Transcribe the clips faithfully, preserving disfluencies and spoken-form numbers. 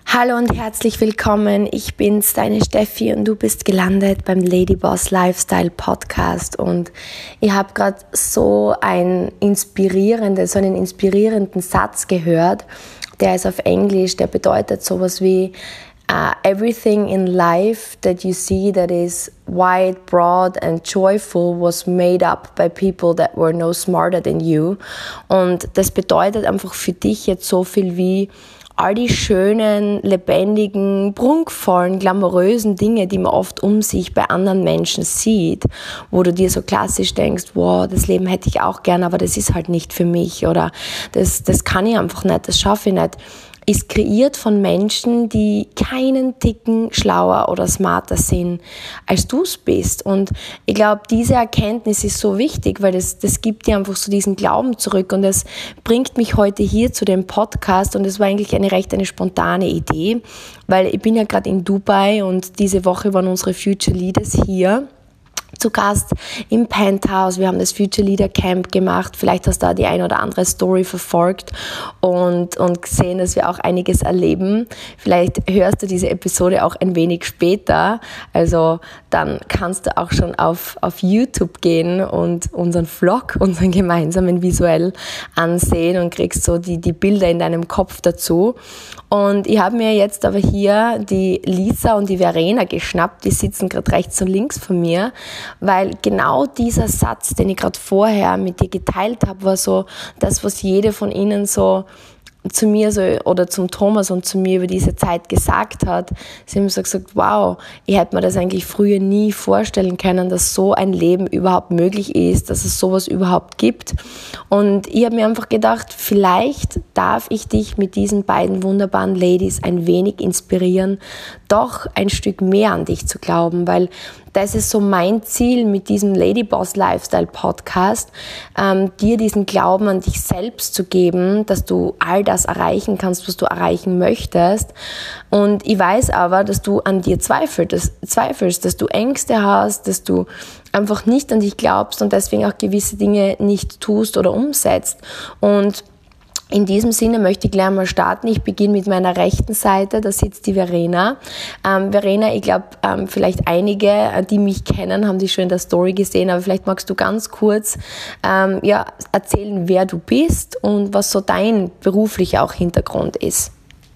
Hallo und herzlich willkommen, ich bin's, deine Steffi und du bist gelandet beim Ladyboss Lifestyle Podcast und ich habe gerade so ein inspirierendes, so einen inspirierenden Satz gehört, der ist auf Englisch, der bedeutet sowas wie uh, everything in life that you see that is wide, broad and joyful was made up by people that were no smarter than you. Und das bedeutet einfach für dich jetzt so viel wie all die schönen, lebendigen, prunkvollen, glamourösen Dinge, die man oft um sich bei anderen Menschen sieht, wo du dir so klassisch denkst, wow, das Leben hätte ich auch gern, aber das ist halt nicht für mich oder das, das kann ich einfach nicht, das schaffe ich nicht, ist kreiert von Menschen, die keinen Ticken schlauer oder smarter sind, als du es bist. Und ich glaube, diese Erkenntnis ist so wichtig, weil das, das gibt dir einfach so diesen Glauben zurück. Und das bringt mich heute hier zu dem Podcast. Und es war eigentlich eine recht eine spontane Idee, weil ich bin ja gerade in Dubai und diese Woche waren unsere Future Leaders hier zu Gast im Penthouse. Wir haben das Future Leader Camp gemacht. Vielleicht hast du da die ein oder andere Story verfolgt und, und gesehen, dass wir auch einiges erleben. Vielleicht hörst du diese Episode auch ein wenig später. Also dann kannst du auch schon auf, auf YouTube gehen und unseren Vlog, unseren gemeinsamen visuell ansehen und kriegst so die, die Bilder in deinem Kopf dazu. Und ich habe mir jetzt aber hier die Lisa und die Verena geschnappt. Die sitzen gerade rechts und links von mir, weil genau dieser Satz, den ich gerade vorher mit dir geteilt habe, war so das, was jede von ihnen so zu mir so oder zum Thomas und zu mir über diese Zeit gesagt hat. Sie haben so gesagt, wow, ich hätte mir das eigentlich früher nie vorstellen können, dass so ein Leben überhaupt möglich ist, dass es sowas überhaupt gibt. Und ich habe mir einfach gedacht, vielleicht darf ich dich mit diesen beiden wunderbaren Ladies ein wenig inspirieren, doch ein Stück mehr an dich zu glauben, weil das ist so mein Ziel mit diesem Ladyboss Lifestyle Podcast, ähm, dir diesen Glauben an dich selbst zu geben, dass du all das erreichen kannst, was du erreichen möchtest. Und ich weiß aber, dass du an dir zweifelst, dass, zweifelst, dass du Ängste hast, dass du einfach nicht an dich glaubst und deswegen auch gewisse Dinge nicht tust oder umsetzt. Und in diesem Sinne möchte ich gleich mal starten. Ich beginne mit meiner rechten Seite, da sitzt die Verena. Ähm, Verena, ich glaube, ähm, vielleicht einige, die mich kennen, haben dich schon in der Story gesehen, aber vielleicht magst du ganz kurz ähm, ja, erzählen, wer du bist und was so dein beruflicher auch Hintergrund ist.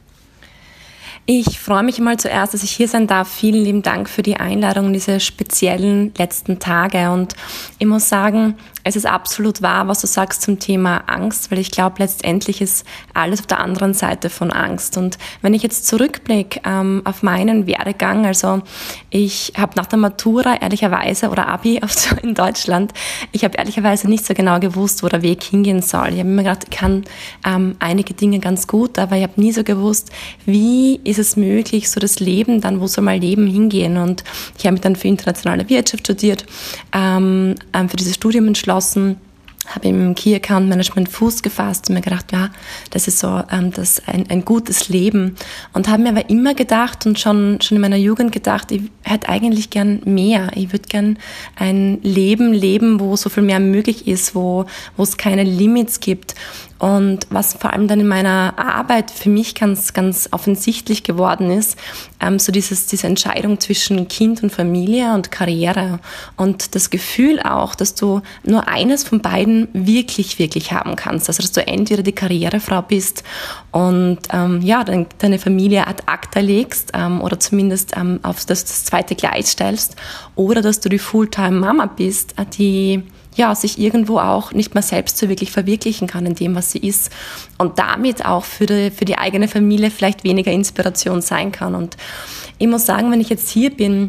Ich freue mich mal zuerst, dass ich hier sein darf. Vielen lieben Dank für die Einladung in diese speziellen letzten Tage. Und ich muss sagen, es ist absolut wahr, was du sagst zum Thema Angst, weil ich glaube, letztendlich ist alles auf der anderen Seite von Angst. Und wenn ich jetzt zurückblicke ähm, auf meinen Werdegang, also ich habe nach der Matura ehrlicherweise oder Abi in Deutschland, ich habe ehrlicherweise nicht so genau gewusst, wo der Weg hingehen soll. Ich habe immer gedacht, ich kann ähm, einige Dinge ganz gut, aber ich habe nie so gewusst, wie ist es möglich, so das Leben dann, wo soll mein Leben hingehen? Und ich habe mich dann für internationale Wirtschaft studiert, ähm, für dieses Studium entschlossen, habe im Key Account Management Fuß gefasst und mir gedacht, ja, das ist so ähm, das ein, ein gutes Leben. Und habe mir aber immer gedacht und schon, schon in meiner Jugend gedacht, ich hätte eigentlich gern mehr. Ich würde gern ein Leben leben, wo so viel mehr möglich ist, wo, wo es keine Limits gibt. Und was vor allem dann in meiner Arbeit für mich ganz, ganz offensichtlich geworden ist, ähm, so dieses, diese Entscheidung zwischen Kind und Familie und Karriere und das Gefühl auch, dass du nur eines von beiden wirklich, wirklich haben kannst. Also, dass du entweder die Karrierefrau bist und ähm, ja, dein, deine Familie ad acta legst ähm, oder zumindest ähm, auf das, das zweite Gleis stellst, oder dass du die Fulltime-Mama bist, die ja, sich irgendwo auch nicht mehr selbst so wirklich verwirklichen kann in dem, was sie ist und damit auch für die, für die eigene Familie vielleicht weniger Inspiration sein kann. Und ich muss sagen, wenn ich jetzt hier bin,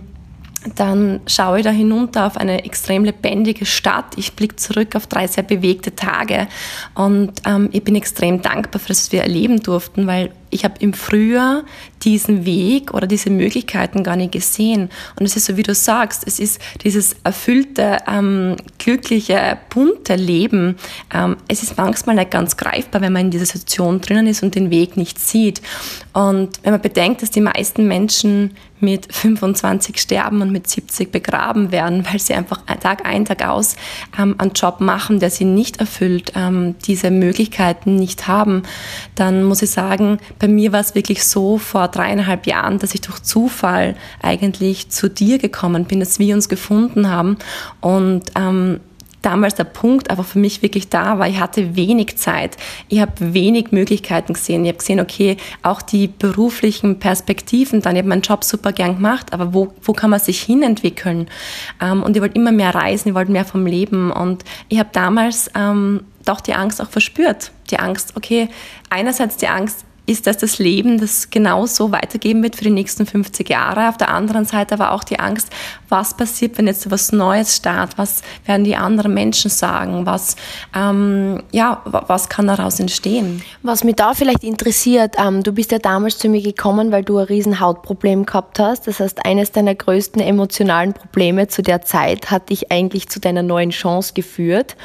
dann schaue ich da hinunter auf eine extrem lebendige Stadt. Ich blicke zurück auf drei sehr bewegte Tage und ähm, ich bin extrem dankbar für das, was wir erleben durften, weil ich habe im Frühjahr diesen Weg oder diese Möglichkeiten gar nicht gesehen. Und es ist so, wie du sagst, es ist dieses erfüllte, ähm, glückliche, bunte Leben. Ähm, es ist manchmal nicht ganz greifbar, wenn man in dieser Situation drinnen ist und den Weg nicht sieht. Und wenn man bedenkt, dass die meisten Menschen mit fünfundzwanzig sterben und mit siebzig begraben werden, weil sie einfach Tag ein, Tag aus ähm, einen Job machen, der sie nicht erfüllt, ähm, diese Möglichkeiten nicht haben, dann muss ich sagen, bei mir war es wirklich so, vor dreieinhalb Jahren, dass ich durch Zufall eigentlich zu dir gekommen bin, dass wir uns gefunden haben und ähm, damals der Punkt einfach für mich wirklich da war. Ich hatte wenig Zeit. Ich habe wenig Möglichkeiten gesehen. Ich habe gesehen, okay, auch die beruflichen Perspektiven, dann, ich habe meinen Job super gern gemacht, aber wo, wo kann man sich hinentwickeln? Ähm, und ich wollte immer mehr reisen, ich wollte mehr vom Leben. Und ich habe damals ähm, doch die Angst auch verspürt. Die Angst, okay, einerseits die Angst, ist, dass das Leben das genauso weitergeben wird für die nächsten fünfzig Jahre. Auf der anderen Seite aber auch die Angst, was passiert, wenn jetzt so was Neues startet? Was werden die anderen Menschen sagen? Was, ähm, ja, was kann daraus entstehen? Was mich da vielleicht interessiert, ähm, du bist ja damals zu mir gekommen, weil du ein riesen Hautproblem gehabt hast. Das heißt, eines deiner größten emotionalen Probleme zu der Zeit hat dich eigentlich zu deiner neuen Chance geführt.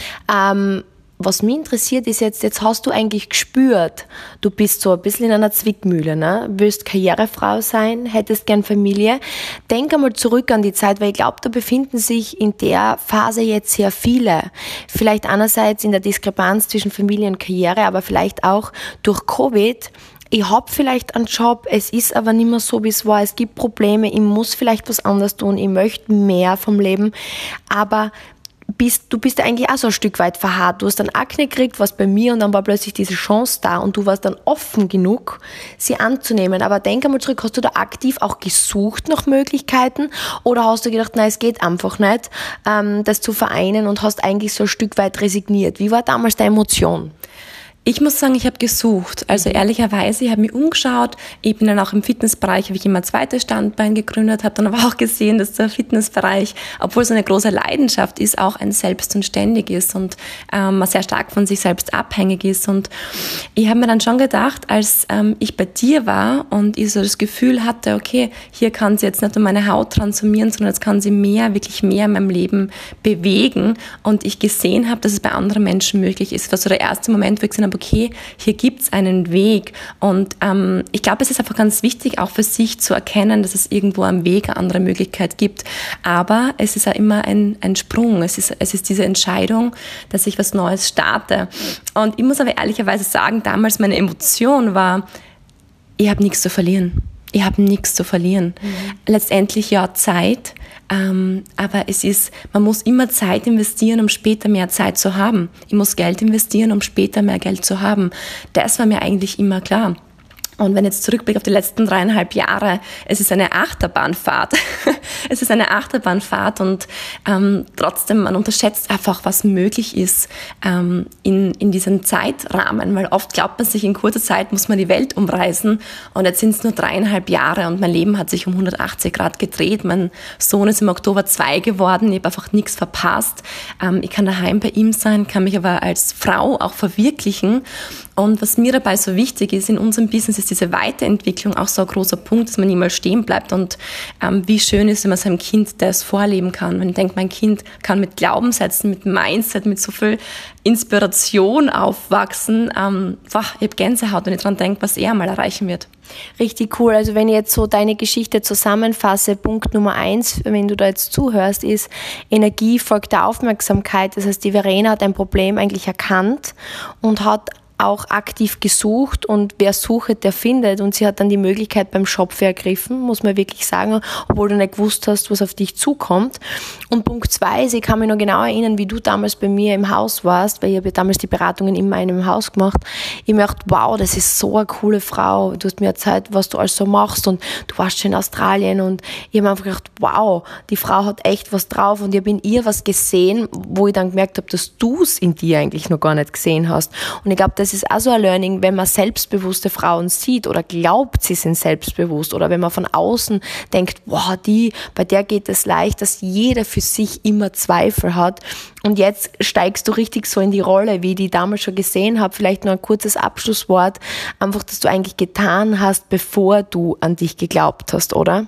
Ähm, Was mich interessiert ist jetzt, jetzt hast du eigentlich gespürt, du bist so ein bisschen in einer Zwickmühle, ne? Willst Karrierefrau sein, hättest gern Familie. Denk einmal zurück an die Zeit, weil ich glaube, da befinden sich in der Phase jetzt sehr viele. Vielleicht einerseits in der Diskrepanz zwischen Familie und Karriere, aber vielleicht auch durch Covid. Ich hab vielleicht einen Job, es ist aber nicht mehr so, wie es war. Es gibt Probleme, ich muss vielleicht was anderes tun, ich möchte mehr vom Leben, aber Bist, du bist eigentlich auch so ein Stück weit verharrt. Du hast dann Akne gekriegt, warst bei mir und dann war plötzlich diese Chance da und du warst dann offen genug, sie anzunehmen. Aber denk einmal zurück, hast du da aktiv auch gesucht nach Möglichkeiten oder hast du gedacht, nein, es geht einfach nicht, ähm, das zu vereinen und hast eigentlich so ein Stück weit resigniert? Wie war damals deine Emotion? Ich muss sagen, ich habe gesucht. Also ehrlicherweise, ich habe mich umgeschaut. Ich bin dann auch im Fitnessbereich, habe ich immer ein zweites Standbein gegründet, habe dann aber auch gesehen, dass der Fitnessbereich, obwohl es eine große Leidenschaft ist, auch ein Selbst und ständig ist und ähm, man sehr stark von sich selbst abhängig ist. Und ich habe mir dann schon gedacht, als ähm, ich bei dir war und ich so das Gefühl hatte, okay, hier kann sie jetzt nicht nur meine Haut transformieren, sondern jetzt kann sie mehr, wirklich mehr in meinem Leben bewegen. Und ich gesehen habe, dass es bei anderen Menschen möglich ist. Das war so der erste Moment, wo ich gesehen habe, okay, hier gibt's einen Weg und ähm, ich glaube, es ist einfach ganz wichtig, auch für sich zu erkennen, dass es irgendwo am Weg eine andere Möglichkeit gibt, aber es ist ja immer ein, ein Sprung, es ist, es ist diese Entscheidung, dass ich was Neues starte und ich muss aber ehrlicherweise sagen, damals meine Emotion war, ich habe nichts zu verlieren. Ich habe nichts zu verlieren. Mhm. Letztendlich ja Zeit, ähm, aber es ist, man muss immer Zeit investieren, um später mehr Zeit zu haben. Ich muss Geld investieren, um später mehr Geld zu haben. Das war mir eigentlich immer klar. Und wenn ich jetzt zurückblicke auf die letzten dreieinhalb Jahre, es ist eine Achterbahnfahrt. Es ist eine Achterbahnfahrt und ähm, trotzdem, man unterschätzt einfach, was möglich ist ähm, in, in diesem Zeitrahmen, weil oft glaubt man sich, in kurzer Zeit muss man die Welt umreisen und jetzt sind es nur dreieinhalb Jahre und mein Leben hat sich um hundertachtzig Grad gedreht. Mein Sohn ist im Oktober zwei geworden, ich habe einfach nichts verpasst. Ähm, ich kann daheim bei ihm sein, kann mich aber als Frau auch verwirklichen. Und was mir dabei so wichtig ist in unserem Business, ist diese Weiterentwicklung auch so ein großer Punkt, dass man niemals stehen bleibt. Und ähm, wie schön ist, wenn man seinem Kind das vorleben kann. Wenn ich denke, mein Kind kann mit Glaubenssätzen, mit Mindset, mit so viel Inspiration aufwachsen. Ähm, boah, ich habe Gänsehaut, wenn ich daran denke, was er einmal erreichen wird. Richtig cool. Also wenn ich jetzt so deine Geschichte zusammenfasse, Punkt Nummer eins, wenn du da jetzt zuhörst, ist, Energie folgt der Aufmerksamkeit. Das heißt, die Verena hat ein Problem eigentlich erkannt und hat auch aktiv gesucht und wer sucht, der findet und sie hat dann die Möglichkeit beim Schopf ergriffen, muss man wirklich sagen, obwohl du nicht gewusst hast, was auf dich zukommt. Und Punkt zwei ist, ich kann mich noch genau erinnern, wie du damals bei mir im Haus warst, weil ich habe ja damals die Beratungen immer in einem Haus gemacht. Ich mir gedacht, wow, das ist so eine coole Frau, du hast mir erzählt, was du alles so machst und du warst schon in Australien und ich habe mir einfach gedacht, wow, die Frau hat echt was drauf und ich habe in ihr was gesehen, wo ich dann gemerkt habe, dass du es in dir eigentlich noch gar nicht gesehen hast. Und ich glaube, das ist auch so ein Learning, wenn man selbstbewusste Frauen sieht oder glaubt, sie sind selbstbewusst oder wenn man von außen denkt, wow, die, bei der geht es leicht, dass jeder für sich immer Zweifel hat. Und jetzt steigst du richtig so in die Rolle, wie ich die damals schon gesehen habe. Vielleicht noch ein kurzes Abschlusswort, einfach, dass du eigentlich getan hast, bevor du an dich geglaubt hast, oder?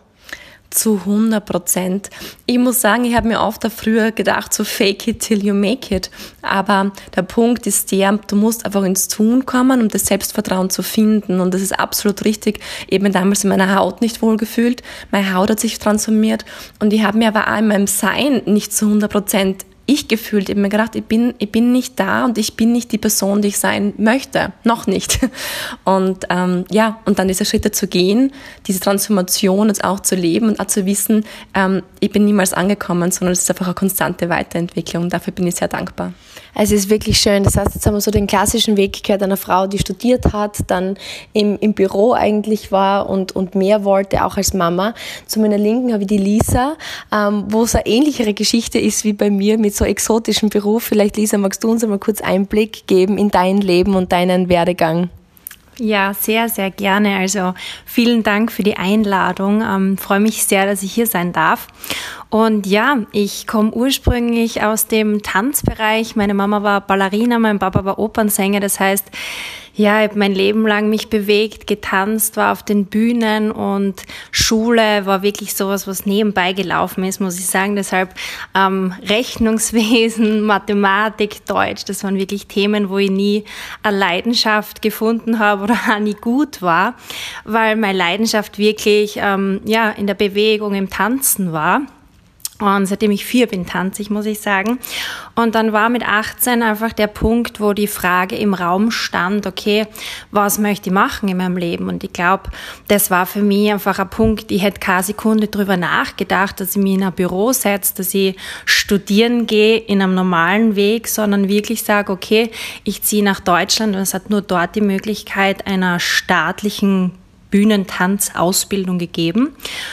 Zu hundert Prozent. Ich muss sagen, ich habe mir oft früher gedacht, so fake it till you make it. Aber der Punkt ist der, du musst einfach ins Tun kommen, um das Selbstvertrauen zu finden. Und das ist absolut richtig. Ich habe mich damals in meiner Haut nicht wohlgefühlt. Meine Haut hat sich transformiert. Und ich habe mir aber auch in meinem Sein nicht zu hundert Prozent ich gefühlt eben mir gedacht, ich bin, ich bin nicht da und ich bin nicht die Person, die ich sein möchte. Noch nicht. Und ähm, ja, und dann diese Schritte zu gehen, diese Transformation jetzt auch zu leben und auch zu wissen, ähm, ich bin niemals angekommen, sondern es ist einfach eine konstante Weiterentwicklung. Und dafür bin ich sehr dankbar. Es ist wirklich schön. Das heißt, jetzt haben wir so den klassischen Weg gehört einer Frau, die studiert hat, dann im, im Büro eigentlich war und, und mehr wollte, auch als Mama. Zu meiner Linken habe ich die Lisa, ähm, wo es eine ähnlichere Geschichte ist wie bei mir mit so exotischem Beruf. Vielleicht, Lisa, magst du uns einmal kurz Einblick geben in dein Leben und deinen Werdegang? Ja, sehr, sehr gerne. Also vielen Dank für die Einladung. Ähm, freue mich sehr, dass ich hier sein darf. Und ja, ich komme ursprünglich aus dem Tanzbereich. Meine Mama war Ballerina, mein Papa war Opernsänger. Das heißt, ja, ich habe mein Leben lang mich bewegt, getanzt, war auf den Bühnen und Schule war wirklich sowas, was nebenbei gelaufen ist, muss ich sagen. Deshalb ähm, Rechnungswesen, Mathematik, Deutsch, das waren wirklich Themen, wo ich nie eine Leidenschaft gefunden habe oder auch nie gut war, weil meine Leidenschaft wirklich ähm, ja in der Bewegung, im Tanzen war. Und seitdem ich vier bin, tanze ich, muss ich sagen. Und dann war mit achtzehn einfach der Punkt, wo die Frage im Raum stand, okay, was möchte ich machen in meinem Leben? Und ich glaube, das war für mich einfach ein Punkt, ich hätte keine Sekunde drüber nachgedacht, dass ich mich in ein Büro setze, dass ich studieren gehe in einem normalen Weg, sondern wirklich sage, okay, ich ziehe nach Deutschland und es hat nur dort die Möglichkeit einer staatlichen Bühnentanzausbildung gegeben.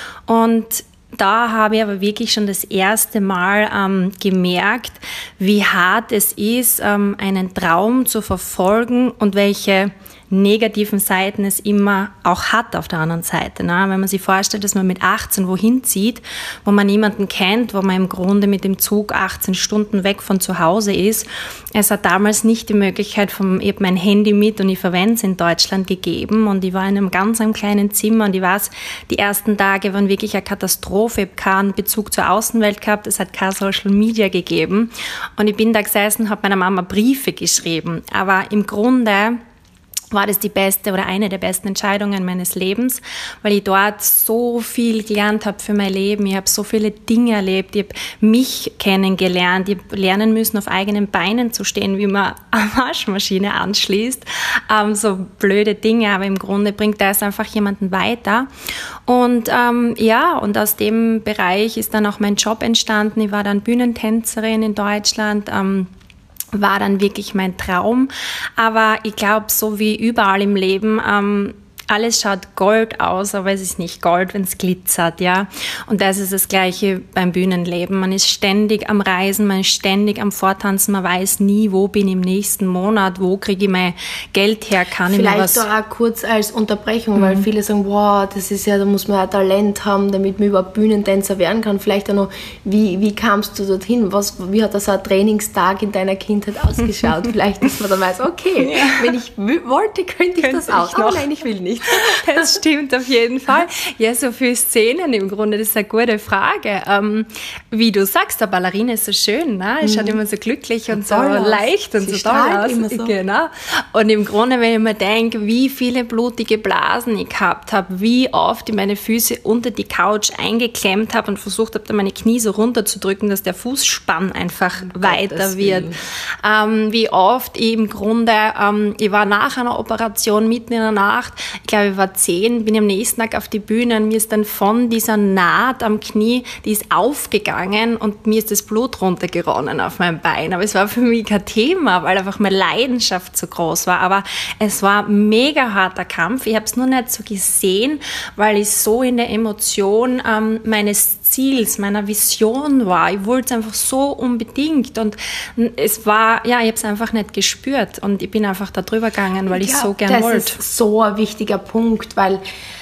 Und da habe ich aber wirklich schon das erste Mal ähm, gemerkt, wie hart es ist, ähm, einen Traum zu verfolgen und welche negativen Seiten es immer auch hat auf der anderen Seite. Ne? Wenn man sich vorstellt, dass man mit achtzehn wohin zieht, wo man niemanden kennt, wo man im Grunde mit dem Zug achtzehn Stunden weg von zu Hause ist. Es hat damals nicht die Möglichkeit, vom, ich habe mein Handy mit und ich verwende es in Deutschland gegeben und ich war in einem ganz einem kleinen Zimmer und ich weiß, die ersten Tage waren wirklich eine Katastrophe. Ich habe keinen Bezug zur Außenwelt gehabt, es hat kein Social Media gegeben und ich bin da gesessen und habe meiner Mama Briefe geschrieben. Aber im Grunde war das die beste oder eine der besten Entscheidungen meines Lebens, weil ich dort so viel gelernt habe für mein Leben. Ich habe so viele Dinge erlebt. Ich habe mich kennengelernt. Ich habe lernen müssen, auf eigenen Beinen zu stehen, wie man eine Waschmaschine anschließt. Ähm, so blöde Dinge, aber im Grunde bringt das einfach jemanden weiter. Und ähm, ja, und aus dem Bereich ist dann auch mein Job entstanden. Ich war dann Bühnentänzerin in Deutschland. Ähm, war dann wirklich mein Traum. Aber ich glaube, so wie überall im Leben, ähm, alles schaut Gold aus, aber es ist nicht Gold, wenn es glitzert, ja. Und das ist das Gleiche beim Bühnenleben. Man ist ständig am Reisen, man ist ständig am Vortanzen, man weiß nie, wo bin ich im nächsten Monat, wo kriege ich mein Geld her, kann Vielleicht ich mir was... Vielleicht auch kurz als Unterbrechung, mhm. weil viele sagen, wow, das ist ja, da muss man ja Talent haben, damit man überhaupt Bühnentänzer werden kann. Vielleicht auch noch, wie, wie kamst du dorthin? Was, wie hat das so ein Trainingstag in deiner Kindheit ausgeschaut? Vielleicht, dass man dann weiß, okay, ja. wenn ich w- wollte, könnte ich könnte das auch. Ich aber nein, ich will nicht. Das stimmt auf jeden Fall. Ja, so viele Szenen im Grunde, das ist eine gute Frage. Ähm, wie du sagst, der Ballerina ist so schön, ne? Es schaut immer so glücklich und so aus. leicht und Sie so toll aus. Immer so. Genau. Und im Grunde, wenn ich mir denke, wie viele blutige Blasen ich gehabt habe, wie oft ich meine Füße unter die Couch eingeklemmt habe und versucht habe, da meine Knie so runterzudrücken, dass der Fußspann einfach um weiter Gottes wird. Ähm, wie oft ich im Grunde, ähm, ich war nach einer Operation mitten in der Nacht, ich glaube, ich war zehn, bin am nächsten Tag auf die Bühne und mir ist dann von dieser Naht am Knie, die ist aufgegangen und mir ist das Blut runtergeronnen auf mein Bein. Aber es war für mich kein Thema, weil einfach meine Leidenschaft so groß war. Aber es war ein mega harter Kampf. Ich habe es nur nicht so gesehen, weil ich so in der Emotion ähm, meines Ziels, meiner Vision war. Ich wollte es einfach so unbedingt und es war, ja, ich habe es einfach nicht gespürt und ich bin einfach da drüber gegangen, weil ich es so gern wollte. Das ist so ein wichtiger Punkt, weil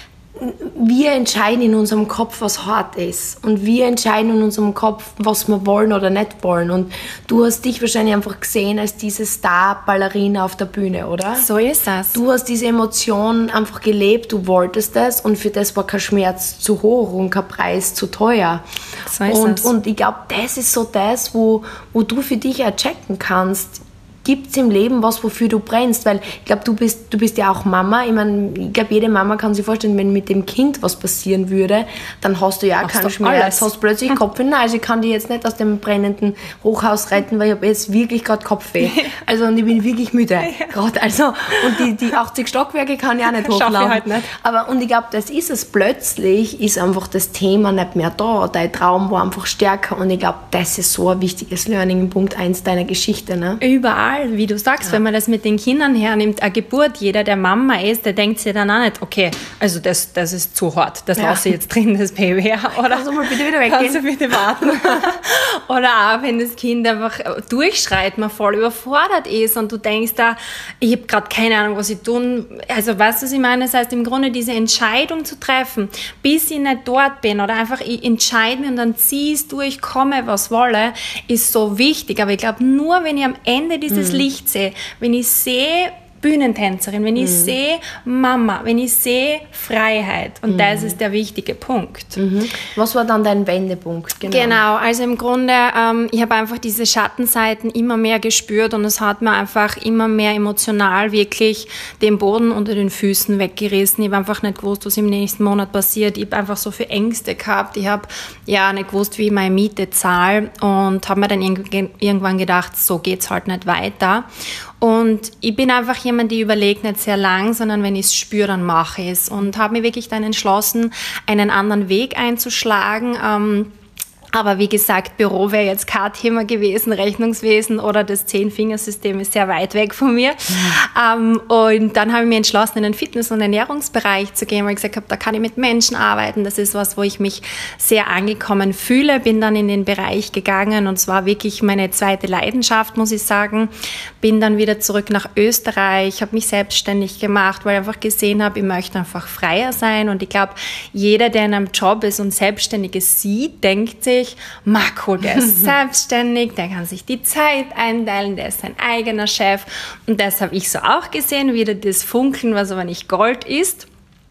wir entscheiden in unserem Kopf, was hart ist und wir entscheiden in unserem Kopf, was wir wollen oder nicht wollen und du hast dich wahrscheinlich einfach gesehen als diese Star-Ballerina auf der Bühne, oder? So ist das. Du hast diese Emotion einfach gelebt, du wolltest das und für das war kein Schmerz zu hoch und kein Preis zu teuer. So ist und, das. Und ich glaube, das ist so das, wo, wo du für dich auch checken kannst, gibt es im Leben was, wofür du brennst? Weil ich glaube, du bist, du bist ja auch Mama. Ich meine, ich glaube, jede Mama kann sich vorstellen, wenn mit dem Kind was passieren würde, dann hast du ja auch keinen Schmerz. Hast plötzlich Kopfweh. Nein, also ich kann dich jetzt nicht aus dem brennenden Hochhaus retten, weil ich habe jetzt wirklich gerade Kopfweh. Also und ich bin wirklich müde. Ja. Grad, also, und die, die achtzig Stockwerke kann ich auch nicht hochlaufen. Schaffe ich halt nicht. Aber, und ich glaube, das ist es. Plötzlich ist einfach das Thema nicht mehr da. Dein Traum war einfach stärker. Und ich glaube, das ist so ein wichtiges Learning in Punkt eins deiner Geschichte. Ne? Überall, wie du sagst, ja. Wenn man das mit den Kindern hernimmt, eine Geburt, jeder, der Mama ist, der denkt sich dann auch nicht, okay, also das, das ist zu hart, das ja. lasse ich jetzt drin, das Baby. Oder kannst du mal bitte wieder weggehen? Kannst du bitte warten? Oder auch, wenn das Kind einfach durchschreit, man voll überfordert ist und du denkst da, ich habe gerade keine Ahnung, was ich tun. Also weißt du, was ich meine? Das heißt, im Grunde diese Entscheidung zu treffen, bis ich nicht dort bin oder einfach ich entscheide mich und dann ziehe ich es durch, komme, was wolle, ist so wichtig. Aber ich glaube, nur wenn ich am Ende dieses mhm. Licht sehe, wenn ich sehe, Bühnentänzerin, wenn ich mhm. sehe Mama, wenn ich sehe Freiheit. Und mhm. das ist der wichtige Punkt. Mhm. Was war dann dein Wendepunkt? Genau, genau also im Grunde, ähm, ich habe einfach diese Schattenseiten immer mehr gespürt und es hat mir einfach immer mehr emotional wirklich den Boden unter den Füßen weggerissen. Ich habe einfach nicht gewusst, was im nächsten Monat passiert. Ich habe einfach so viele Ängste gehabt. Ich habe ja nicht gewusst, wie ich meine Miete zahle und habe mir dann irgendwann gedacht, so geht's halt nicht weiter. Und ich bin einfach jemand, die überlegt nicht sehr lang, sondern wenn ich es spüre, dann mache ich es. Und habe mir wirklich dann entschlossen, einen anderen Weg einzuschlagen. Ähm, Aber wie gesagt, Büro wäre jetzt kein Thema gewesen, Rechnungswesen oder das Zehn-Fingersystem ist sehr weit weg von mir. Mhm. Um, und dann habe ich mich entschlossen, in den Fitness- und Ernährungsbereich zu gehen, weil ich gesagt habe, da kann ich mit Menschen arbeiten. Das ist was, wo ich mich sehr angekommen fühle. Bin dann in den Bereich gegangen und es war wirklich meine zweite Leidenschaft, muss ich sagen. Bin dann wieder zurück nach Österreich, habe mich selbstständig gemacht, weil ich einfach gesehen habe, ich möchte einfach freier sein. Und ich glaube, jeder, der in einem Job ist und Selbstständiges sieht, denkt sich, Marco, der ist selbstständig, der kann sich die Zeit einteilen, der ist sein eigener Chef. Und das habe ich so auch gesehen, wieder das Funkeln, was aber nicht Gold ist.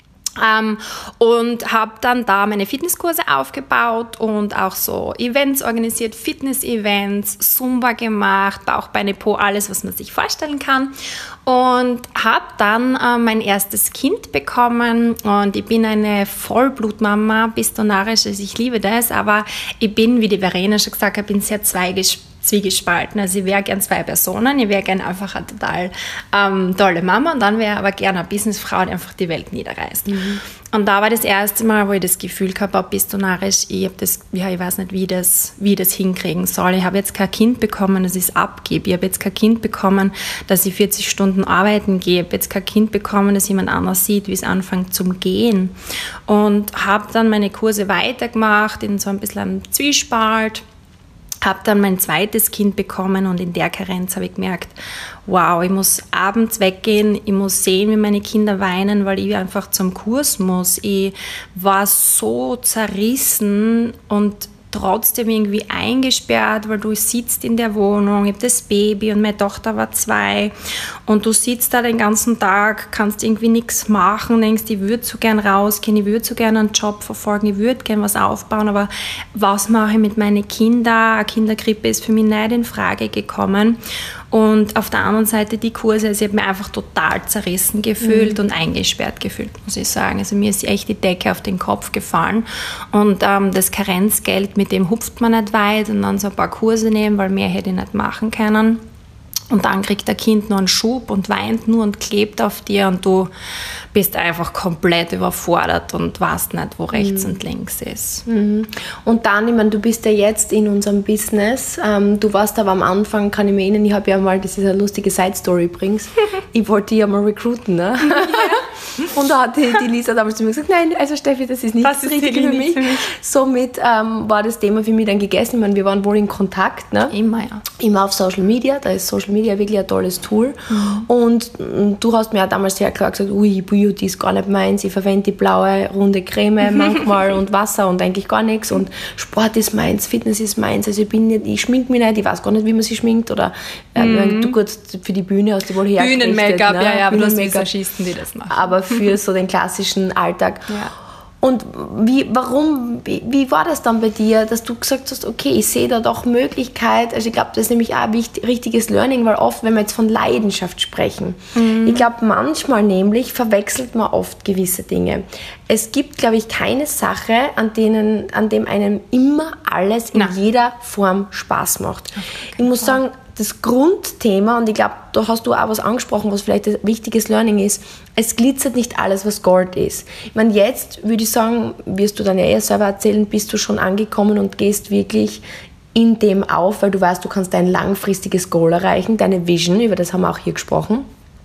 Ähm, und habe dann da meine Fitnesskurse aufgebaut und auch so Events organisiert, Fitness-Events, Zumba gemacht, Bauch, Beine, Po, alles, was man sich vorstellen kann. Und habe dann äh, mein erstes Kind bekommen und ich bin eine Vollblutmama, bistonarisch, also ich liebe das, aber ich bin, wie die Verena schon gesagt hat, bin sehr zweigespannt. Zwiegespalten. Also ich wäre gern zwei Personen, ich wäre gern einfach eine total ähm, tolle Mama und dann wäre aber gern eine Businessfrau, die einfach die Welt niederreißt. Mhm. Und da war das erste Mal, wo ich das Gefühl gehabt habe, bistonarisch, ich habe das, ja, ich weiß nicht, wie das, wie ich das hinkriegen soll. Ich habe jetzt kein Kind bekommen, das ich es abgebe. Ich habe jetzt kein Kind bekommen, dass ich vierzig Stunden arbeiten gehe. Ich habe jetzt kein Kind bekommen, dass jemand anders sieht, wie es anfängt zum Gehen. Und habe dann meine Kurse weitergemacht in so ein bisschen einem Zwiespalt. Habe dann mein zweites Kind bekommen und in der Karenz habe ich gemerkt, wow, ich muss abends weggehen, ich muss sehen, wie meine Kinder weinen, weil ich einfach zum Kurs muss. Ich war so zerrissen und trotzdem irgendwie eingesperrt, weil du sitzt in der Wohnung, ich habe das Baby und meine Tochter war zwei und du sitzt da den ganzen Tag, kannst irgendwie nichts machen, denkst, ich würde so gern rausgehen, ich würde so gern einen Job verfolgen, ich würde gern was aufbauen, aber was mache ich mit meinen Kindern? Eine Kinderkrippe ist für mich nicht in Frage gekommen. Und auf der anderen Seite die Kurse, also ich habe mich einfach total zerrissen gefühlt mhm. und eingesperrt gefühlt, muss ich sagen. Also mir ist echt die Decke auf den Kopf gefallen und ähm, das Karenzgeld, mit dem hupft man nicht weit und dann so ein paar Kurse nehmen, weil mehr hätte ich nicht machen können. Und dann kriegt der Kind nur einen Schub und weint nur und klebt auf dir und du bist einfach komplett überfordert und weißt nicht, wo rechts mhm. und links ist. Mhm. Und dann, ich meine, du bist ja jetzt in unserem Business. Ähm, du warst aber am Anfang, kann ich mir erinnern, ich habe ja mal, das ist eine lustige Side-Story übrigens, ich wollte dich ja mal recruiten, ne? Ja. Und da hat die, die Lisa damals zu mir gesagt, nein, also Steffi, das ist nicht das, das Richtige für mich. für mich. Somit ähm, war das Thema für mich dann gegessen. Ich meine, wir waren wohl in Kontakt, ne? Immer, ja. Immer auf Social Media, da ist Social Media wirklich ein tolles Tool. Mhm. Und du hast mir auch damals sehr klar gesagt, ui, Beauty ist gar nicht meins, ich verwende die blaue, runde Creme manchmal und Wasser und eigentlich gar nichts und Sport ist meins, Fitness ist meins, also ich bin nicht, ich schmink mich nicht, ich weiß gar nicht, wie man sich schminkt oder mhm. äh, du gut für die Bühne hast du wohl hergerichtet. Bühnen-Make-up, ne? ja, ja, aber du hast Visagisten, die das machen. Aber für so den klassischen Alltag. Ja. Und wie, warum, wie, wie war das dann bei dir, dass du gesagt hast, okay, ich sehe da doch Möglichkeit, also ich glaube, das ist nämlich auch ein wichtig, richtiges Learning, weil oft, wenn wir jetzt von Leidenschaft sprechen, mhm. ich glaube, manchmal nämlich verwechselt man oft gewisse Dinge. Es gibt, glaube ich, keine Sache, an denen, an dem einem immer alles in Nein. jeder Form Spaß macht. Ich muss sagen, das Grundthema, und ich glaube, da hast du auch was angesprochen, was vielleicht ein wichtiges Learning ist, es glitzert nicht alles, was Gold ist. Ich meine, jetzt würde ich sagen, wirst du dann ja eher selber erzählen, bist du schon angekommen und gehst wirklich in dem auf, weil du weißt, du kannst dein langfristiges Goal erreichen, deine Vision, über das haben wir auch hier gesprochen.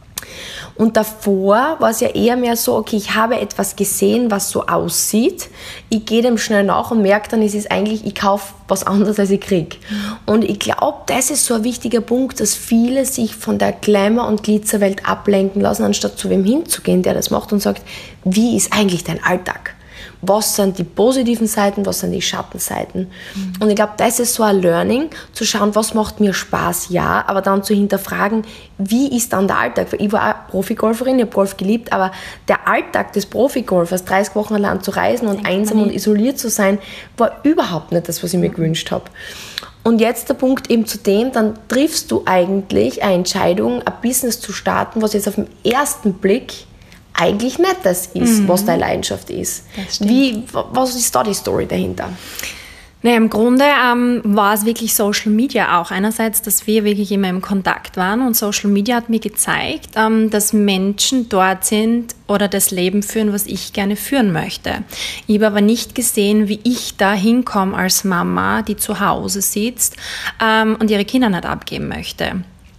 Und davor war es ja eher mehr so, okay, ich habe etwas gesehen, was so aussieht, ich gehe dem schnell nach und merke dann, es ist eigentlich, ich kaufe was anderes, als ich kriege. Mhm. Und ich glaube, das ist so ein wichtiger Punkt, dass viele sich von der Glamour- und Glitzerwelt ablenken lassen, anstatt zu wem hinzugehen, der das macht und sagt, wie ist eigentlich dein Alltag? Was sind die positiven Seiten, was sind die Schattenseiten? Mhm. Und ich glaube, das ist so ein Learning, zu schauen, was macht mir Spaß, ja, aber dann zu hinterfragen, wie ist dann der Alltag? Weil ich war auch Profigolferin, ich habe Golf geliebt, aber der Alltag des Profigolfers, dreißig Wochen allein zu reisen und einsam und isoliert zu sein, war überhaupt nicht das, was ich mir mhm. gewünscht habe. Und jetzt der Punkt eben zu dem, dann triffst du eigentlich eine Entscheidung, ein Business zu starten, was jetzt auf den ersten Blick eigentlich nicht das ist, mhm. was deine Leidenschaft ist. Wie, was ist da die Story dahinter? Naja, im Grunde ähm, war es wirklich Social Media auch. Einerseits, dass wir wirklich immer im Kontakt waren und Social Media hat mir gezeigt, ähm, dass Menschen dort sind oder das Leben führen, was ich gerne führen möchte. Ich habe aber nicht gesehen, wie ich da hinkomme als Mama, die zu Hause sitzt ähm, und ihre Kinder nicht abgeben möchte.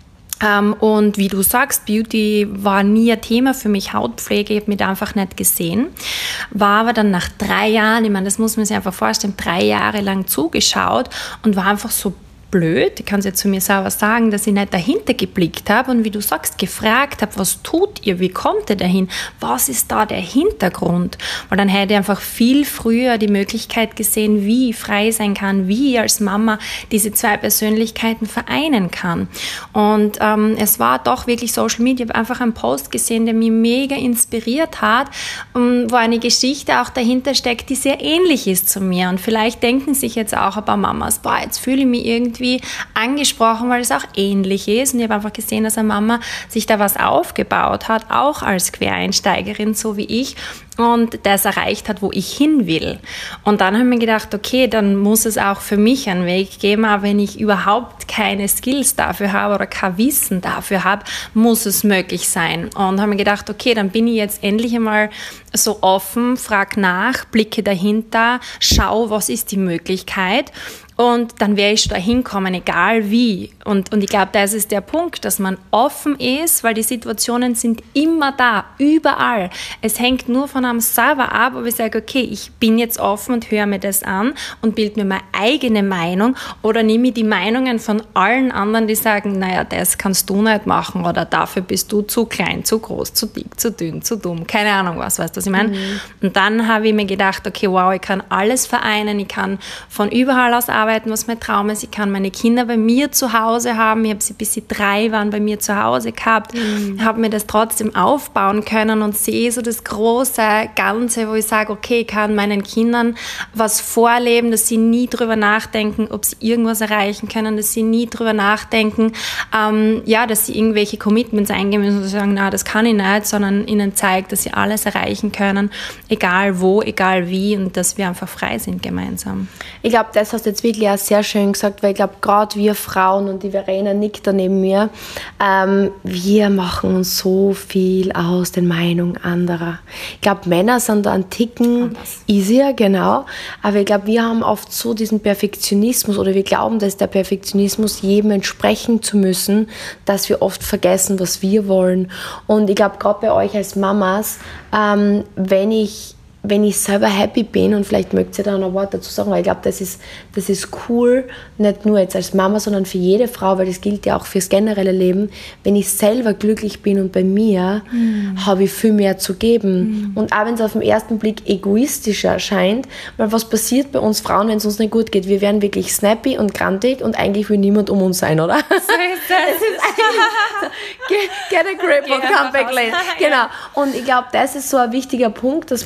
Um, und wie du sagst, Beauty war nie ein Thema für mich, Hautpflege, ich habe mich da einfach nicht gesehen. War aber dann nach drei Jahren, ich meine, das muss man sich einfach vorstellen, drei Jahre lang zugeschaut und war einfach so blöd, ich kann es jetzt zu mir selber sagen, dass ich nicht dahinter geblickt habe und wie du sagst, gefragt habe, was tut ihr, wie kommt ihr dahin, was ist da der Hintergrund? Weil dann hätte ich einfach viel früher die Möglichkeit gesehen, wie ich frei sein kann, wie ich als Mama diese zwei Persönlichkeiten vereinen kann. Und ähm, es war doch wirklich Social Media, ich habe einfach einen Post gesehen, der mich mega inspiriert hat, um, wo eine Geschichte auch dahinter steckt, die sehr ähnlich ist zu mir. Und vielleicht denken sich jetzt auch ein paar Mamas, boah, jetzt fühle ich mich irgendwie angesprochen, weil es auch ähnlich ist. Und ich habe einfach gesehen, dass eine Mama sich da was aufgebaut hat, auch als Quereinsteigerin, so wie ich, und das erreicht hat, wo ich hin will. Und dann habe ich mir gedacht, okay, dann muss es auch für mich einen Weg geben, aber wenn ich überhaupt keine Skills dafür habe oder kein Wissen dafür habe, muss es möglich sein. Und habe mir gedacht, okay, dann bin ich jetzt endlich einmal so offen, frag nach, blicke dahinter, schau, was ist die Möglichkeit. Und dann werde ich da hinkommen, egal wie. Und, und ich glaube, das ist der Punkt, dass man offen ist, weil die Situationen sind immer da, überall. Es hängt nur von einem selber ab, ob ich sage, okay, ich bin jetzt offen und höre mir das an und bilde mir meine eigene Meinung oder nehme ich die Meinungen von allen anderen, die sagen, naja, das kannst du nicht machen oder dafür bist du zu klein, zu groß, zu dick, zu dünn, zu dumm, keine Ahnung was, weißt du, was ich meine? Mhm. Und dann habe ich mir gedacht, okay, wow, ich kann alles vereinen, ich kann von überall aus arbeiten, was mein Traum ist. Ich kann meine Kinder bei mir zu Hause haben. Ich habe sie, bis sie drei waren, bei mir zu Hause gehabt. Mhm. Habe mir das trotzdem aufbauen können und sehe so das große Ganze, wo ich sage, okay, ich kann meinen Kindern was vorleben, dass sie nie drüber nachdenken, ob sie irgendwas erreichen können, dass sie nie drüber nachdenken, ähm, ja, dass sie irgendwelche Commitments eingehen müssen und sagen, na, das kann ich nicht, sondern ihnen zeigt, dass sie alles erreichen können, egal wo, egal wie, und dass wir einfach frei sind gemeinsam. Ich glaube, das hast du jetzt wirklich auch sehr schön gesagt, weil ich glaube, gerade wir Frauen, und die Verena nickt da neben mir, ähm, wir machen uns so viel aus den Meinungen anderer. Ich glaube, Männer sind da ein Ticken Anders. easier, genau, aber ich glaube, wir haben oft so diesen Perfektionismus oder wir glauben, dass der Perfektionismus jedem entsprechen zu müssen, dass wir oft vergessen, was wir wollen. Und ich glaube, gerade bei euch als Mamas, ähm, wenn ich wenn ich selber happy bin, und vielleicht mögt ihr da noch ein Wort dazu sagen, weil ich glaube, das ist, das ist cool, nicht nur jetzt als Mama, sondern für jede Frau, weil das gilt ja auch fürs generelle Leben. Wenn ich selber glücklich bin und bei mir, mm. habe ich viel mehr zu geben. Mm. Und auch wenn es auf den ersten Blick egoistischer erscheint, weil was passiert bei uns Frauen, wenn es uns nicht gut geht? Wir werden wirklich snappy und grantig und eigentlich will niemand um uns sein, oder? So ist das. Das ist so, get, get a grip and come back late. Genau. Und ich glaube, das ist so ein wichtiger Punkt, dass man schaut,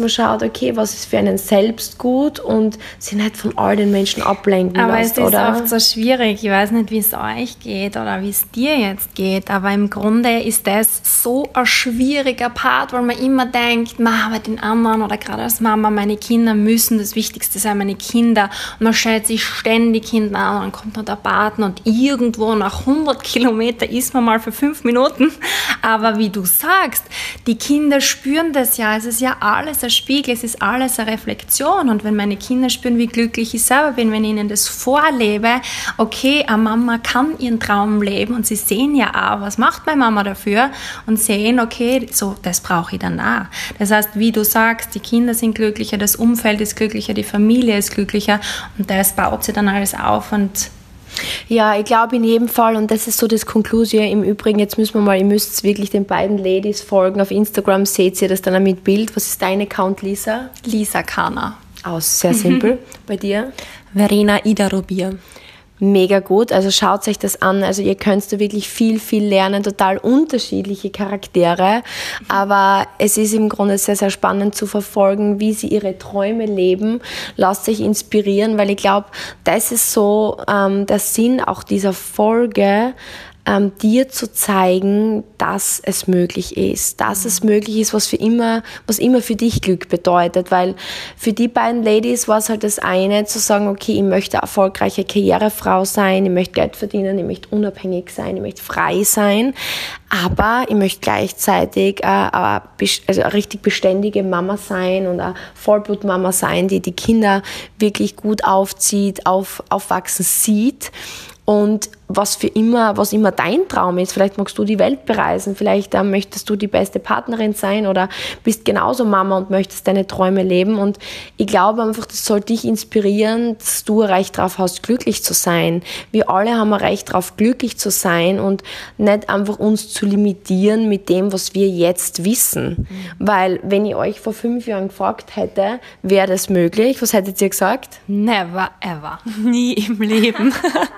okay, was ist für einen selbst gut und sich nicht von all den Menschen ablenken aber lässt, es ist oder? oft so schwierig. Ich weiß nicht, wie es euch geht oder wie es dir jetzt geht, aber im Grunde ist das so ein schwieriger Part, weil man immer denkt, ma, aber den anderen oder gerade als Mama, meine Kinder müssen das Wichtigste sein, meine Kinder. Und man schaut sich ständig hinten an und dann kommt noch der Partner und irgendwo nach hundert Kilometern ist man mal für fünf Minuten. Aber wie du sagst, die Kinder spüren das ja. Es ist ja alles ein Spiegel, es ist alles eine Reflexion. Und wenn meine Kinder spüren, wie glücklich ich selber bin, wenn ich ihnen das vorlebe, okay, eine Mama kann ihren Traum leben und sie sehen ja auch, was macht meine Mama dafür und sehen, okay, so, das brauche ich dann auch. Das heißt, wie du sagst, die Kinder sind glücklicher, das Umfeld ist glücklicher, die Familie ist glücklicher und das baut sie dann alles auf und ja, ich glaube in jedem Fall, und das ist so das Konklusio. Im Übrigen, jetzt müssen wir mal, ihr müsst wirklich den beiden Ladies folgen. Auf Instagram seht ihr das dann auch mit Bild. Was ist dein Account, Lisa? Lisa Kana. Aus, sehr simpel. Bei dir? Verena Ida Rubier. Mega gut, also schaut euch das an, also ihr könnt da wirklich viel, viel lernen, total unterschiedliche Charaktere, aber es ist im Grunde sehr, sehr spannend zu verfolgen, wie sie ihre Träume leben. Lasst euch inspirieren, weil ich glaube, das ist so ähm, der Sinn auch dieser Folge, ähm, dir zu zeigen, dass es möglich ist, dass es möglich ist, was für immer, was immer für dich Glück bedeutet, weil für die beiden Ladies war es halt das eine, zu sagen, okay, ich möchte eine erfolgreiche Karrierefrau sein, ich möchte Geld verdienen, ich möchte unabhängig sein, ich möchte frei sein, aber ich möchte gleichzeitig äh, eine, also eine richtig beständige Mama sein und eine Vollblutmama sein, die die Kinder wirklich gut aufzieht, auf, aufwachsen sieht. Und was für immer, was immer dein Traum ist, vielleicht magst du die Welt bereisen, vielleicht äh, möchtest du die beste Partnerin sein oder bist genauso Mama und möchtest deine Träume leben. Und ich glaube einfach, das soll dich inspirieren, dass du ein Recht drauf hast, glücklich zu sein. Wir alle haben ein Recht drauf, glücklich zu sein und nicht einfach uns zu limitieren mit dem, was wir jetzt wissen. Mhm. Weil wenn ich euch vor fünf Jahren gefragt hätte, wäre das möglich, was hättet ihr gesagt? Never ever. Nie im Leben.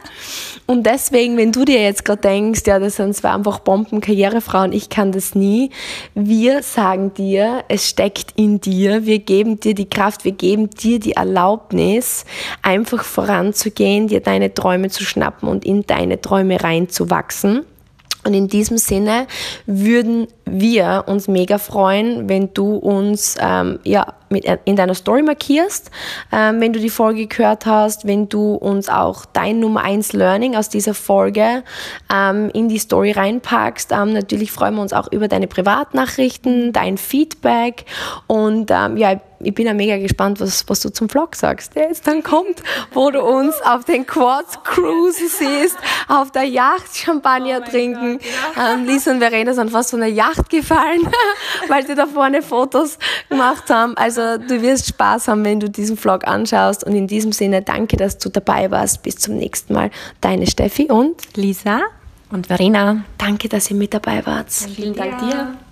Und deswegen, wenn du dir jetzt gerade denkst, ja, das sind zwar einfach Bomben-Karrierefrauen, ich kann das nie, wir sagen dir, es steckt in dir, wir geben dir die Kraft, wir geben dir die Erlaubnis, einfach voranzugehen, dir deine Träume zu schnappen und in deine Träume reinzuwachsen. Und in diesem Sinne würden wir uns mega freuen, wenn du uns ähm, ja, mit in deiner Story markierst, ähm, wenn du die Folge gehört hast, wenn du uns auch dein Nummer eins Learning aus dieser Folge ähm, in die Story reinpackst. Ähm, natürlich freuen wir uns auch über deine Privatnachrichten, dein Feedback und ähm, ja, ich bin ja mega gespannt, was, was du zum Vlog sagst, der jetzt dann kommt, wo du uns auf den Quads cruisen siehst, auf der Yacht Champagner oh trinken. Ja. Ähm, Lisa und Verena sind fast von der Yacht gefallen, weil sie da vorne Fotos gemacht haben. Also du wirst Spaß haben, wenn du diesen Vlog anschaust. Und in diesem Sinne, danke, dass du dabei warst. Bis zum nächsten Mal. Deine Steffi und Lisa und Verena. Danke, dass ihr mit dabei wart. Vielen Dank dir.